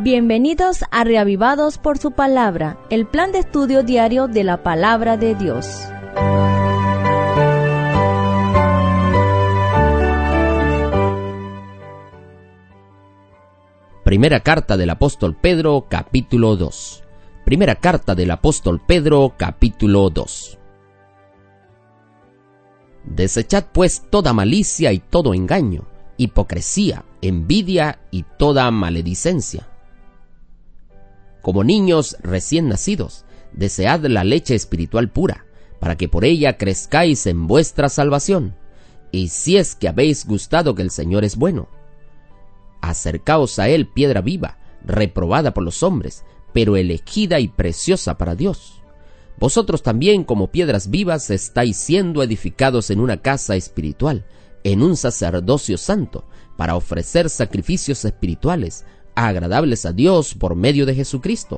Bienvenidos a Reavivados por su Palabra, el plan de estudio diario de la Palabra de Dios. Primera carta del apóstol Pedro, capítulo 2. Primera carta del apóstol Pedro, capítulo 2. Desechad pues toda malicia y todo engaño, hipocresía, envidia y toda maledicencia. Como niños recién nacidos, desead la leche espiritual pura, para que por ella crezcáis en vuestra salvación, y si es que habéis gustado que el Señor es bueno. Acercaos a él piedra viva, reprobada por los hombres, pero elegida y preciosa para Dios. Vosotros también, como piedras vivas, estáis siendo edificados en una casa espiritual, en un sacerdocio santo, para ofrecer sacrificios espirituales, agradables a Dios por medio de Jesucristo.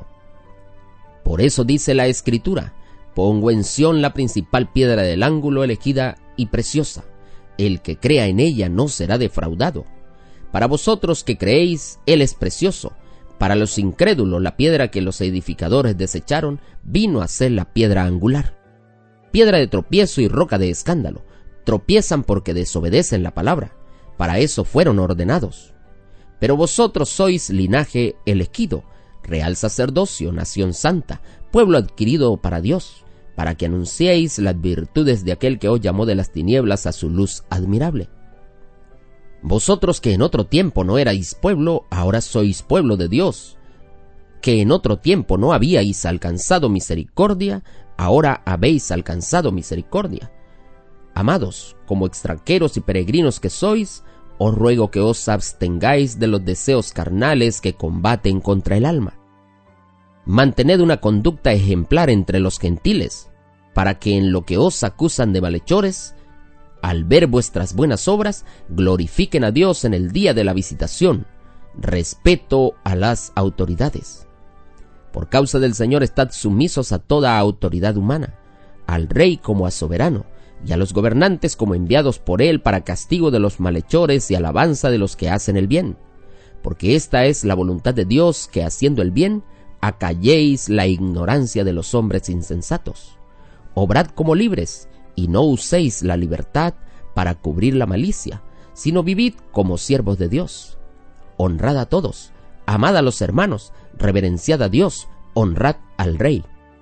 Por eso dice la Escritura: pongo en Sión la principal piedra del ángulo, elegida y preciosa. El que crea en ella no será defraudado. Para vosotros que creéis, Él es precioso. Para los incrédulos, la piedra que los edificadores desecharon vino a ser la piedra angular. Piedra de tropiezo y roca de escándalo. Tropiezan porque desobedecen la palabra. Para eso fueron ordenados. Pero vosotros sois linaje elegido, real sacerdocio, nación santa, pueblo adquirido para Dios, para que anunciéis las virtudes de aquel que os llamó de las tinieblas a su luz admirable. Vosotros que en otro tiempo no erais pueblo, ahora sois pueblo de Dios. Que en otro tiempo no habíais alcanzado misericordia, ahora habéis alcanzado misericordia. Amados, como extranjeros y peregrinos que sois, os ruego que os abstengáis de los deseos carnales que combaten contra el alma. Mantened una conducta ejemplar entre los gentiles, para que en lo que os acusan de malhechores, al ver vuestras buenas obras, glorifiquen a Dios en el día de la visitación. Respeto a las autoridades. Por causa del Señor estad sumisos a toda autoridad humana, al rey como a soberano, y a los gobernantes como enviados por él para castigo de los malhechores y alabanza de los que hacen el bien. Porque esta es la voluntad de Dios, que haciendo el bien, acalléis la ignorancia de los hombres insensatos. Obrad como libres, y no uséis la libertad para cubrir la malicia, sino vivid como siervos de Dios. Honrad a todos, amad a los hermanos, reverenciad a Dios, honrad al rey.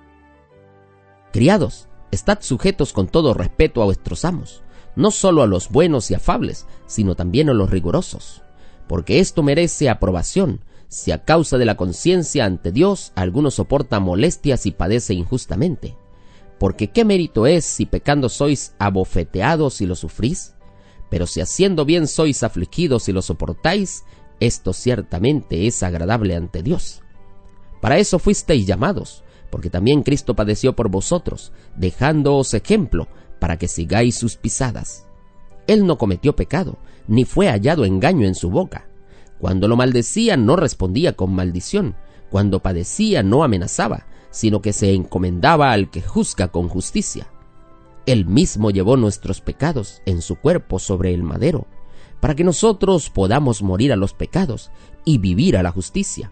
Criados, estad sujetos con todo respeto a vuestros amos, no solo a los buenos y afables, sino también a los rigurosos, porque esto merece aprobación, si a causa de la conciencia ante Dios alguno soporta molestias y padece injustamente. Porque qué mérito es si pecando sois abofeteados y lo sufrís, pero si haciendo bien sois afligidos y lo soportáis, esto ciertamente es agradable ante Dios. Para eso fuisteis llamados, porque también Cristo padeció por vosotros, dejándoos ejemplo para que sigáis sus pisadas. Él no cometió pecado, ni fue hallado engaño en su boca. Cuando lo maldecía no respondía con maldición, cuando padecía no amenazaba, sino que se encomendaba al que juzga con justicia. Él mismo llevó nuestros pecados en su cuerpo sobre el madero, para que nosotros podamos morir a los pecados y vivir a la justicia.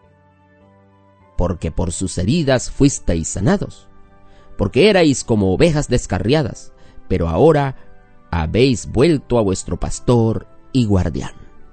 Porque por sus heridas fuisteis sanados, porque erais como ovejas descarriadas, pero ahora habéis vuelto a vuestro pastor y guardián.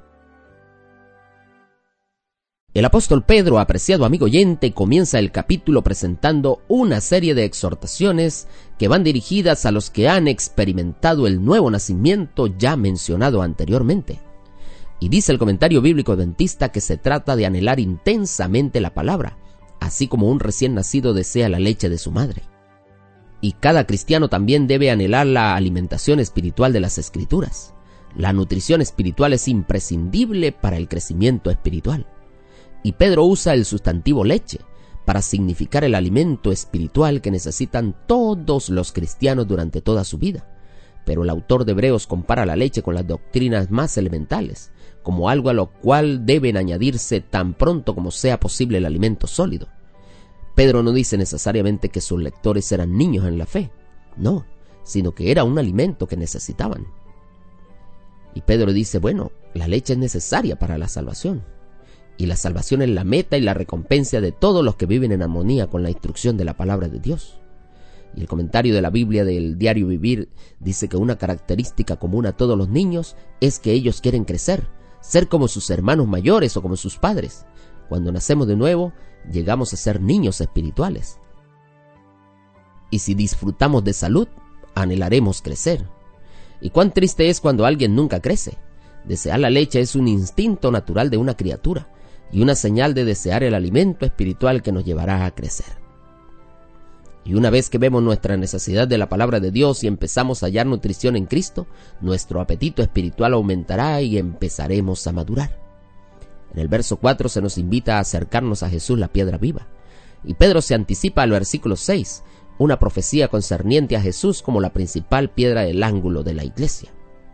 El apóstol Pedro, apreciado amigo oyente, comienza el capítulo presentando una serie de exhortaciones que van dirigidas a los que han experimentado el nuevo nacimiento ya mencionado anteriormente. Y dice el comentario bíblico adventista que se trata de anhelar intensamente la palabra, así como un recién nacido desea la leche de su madre. Y cada cristiano también debe anhelar la alimentación espiritual de las Escrituras. La nutrición espiritual es imprescindible para el crecimiento espiritual. Y Pedro usa el sustantivo leche para significar el alimento espiritual que necesitan todos los cristianos durante toda su vida. Pero el autor de Hebreos compara la leche con las doctrinas más elementales, como algo a lo cual deben añadirse tan pronto como sea posible el alimento sólido. Pedro no dice necesariamente que sus lectores eran niños en la fe, no, sino que era un alimento que necesitaban. Y Pedro dice, bueno, la leche es necesaria para la salvación. Y la salvación es la meta y la recompensa de todos los que viven en armonía con la instrucción de la palabra de Dios. Y el comentario de la Biblia del Diario Vivir dice que una característica común a todos los niños es que ellos quieren crecer, ser como sus hermanos mayores o como sus padres. Cuando nacemos de nuevo, llegamos a ser niños espirituales. Y si disfrutamos de salud, anhelaremos crecer. Y cuán triste es cuando alguien nunca crece. Desear la leche es un instinto natural de una criatura y una señal de desear el alimento espiritual que nos llevará a crecer. Y una vez que vemos nuestra necesidad de la palabra de Dios y empezamos a hallar nutrición en Cristo, nuestro apetito espiritual aumentará y empezaremos a madurar. En el verso 4 se nos invita a acercarnos a Jesús, la piedra viva. Y Pedro se anticipa al versículo 6, una profecía concerniente a Jesús como la principal piedra del ángulo de la iglesia.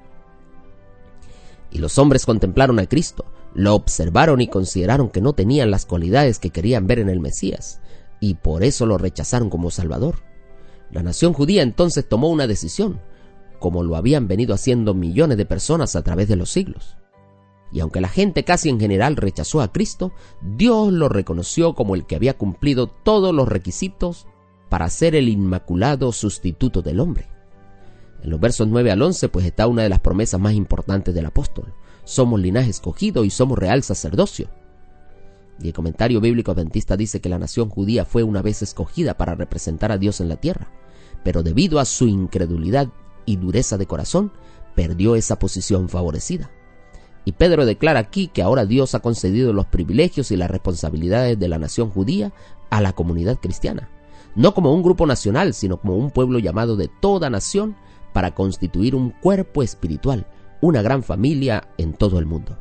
Y los hombres contemplaron a Cristo, lo observaron y consideraron que no tenían las cualidades que querían ver en el Mesías, y por eso lo rechazaron como Salvador. La nación judía entonces tomó una decisión, como lo habían venido haciendo millones de personas a través de los siglos. Y aunque la gente casi en general rechazó a Cristo, Dios lo reconoció como el que había cumplido todos los requisitos para ser el inmaculado sustituto del hombre. En los versos 9 al 11 pues está una de las promesas más importantes del apóstol. Somos linaje escogido y somos real sacerdocio. Y el comentario bíblico adventista dice que la nación judía fue una vez escogida para representar a Dios en la tierra, pero debido a su incredulidad y dureza de corazón, perdió esa posición favorecida. Y Pedro declara aquí que ahora Dios ha concedido los privilegios y las responsabilidades de la nación judía a la comunidad cristiana, no como un grupo nacional, sino como un pueblo llamado de toda nación para constituir un cuerpo espiritual, una gran familia en todo el mundo.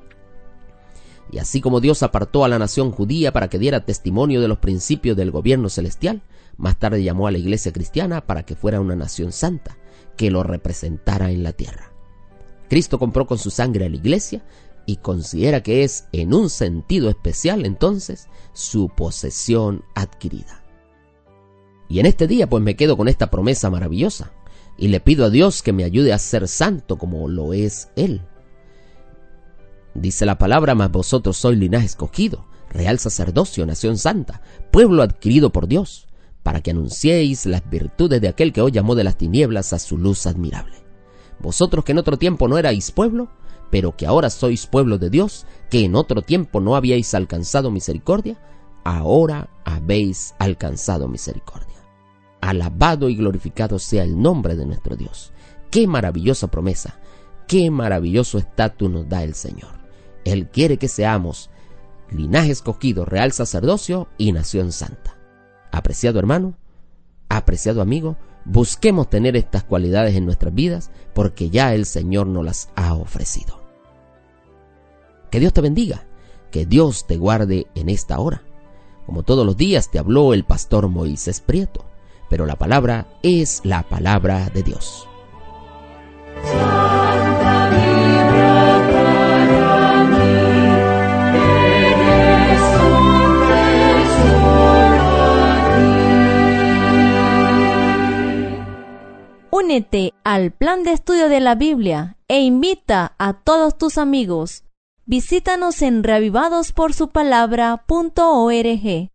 Y así como Dios apartó a la nación judía para que diera testimonio de los principios del gobierno celestial, más tarde llamó a la iglesia cristiana para que fuera una nación santa, que lo representara en la tierra. Cristo compró con su sangre a la iglesia y considera que es, en un sentido especial entonces, su posesión adquirida. Y en este día pues me quedo con esta promesa maravillosa y le pido a Dios que me ayude a ser santo como lo es Él. Dice la palabra: mas vosotros sois linaje escogido, real sacerdocio, nación santa, pueblo adquirido por Dios, para que anunciéis las virtudes de aquel que os llamó de las tinieblas a su luz admirable. Vosotros que en otro tiempo no erais pueblo, pero que ahora sois pueblo de Dios, que en otro tiempo no habíais alcanzado misericordia, ahora habéis alcanzado misericordia. Alabado y glorificado sea el nombre de nuestro Dios. Qué maravillosa promesa, qué maravilloso estatus nos da el Señor. Él quiere que seamos linaje escogido, real sacerdocio y nación santa. Apreciado hermano, apreciado amigo, busquemos tener estas cualidades en nuestras vidas porque ya el Señor nos las ha ofrecido. Que Dios te bendiga, que Dios te guarde en esta hora. Como todos los días te habló el pastor Moisés Prieto, pero la palabra es la palabra de Dios. Únete al plan de estudio de la Biblia e invita a todos tus amigos. Visítanos en reavivadosporsupalabra.org.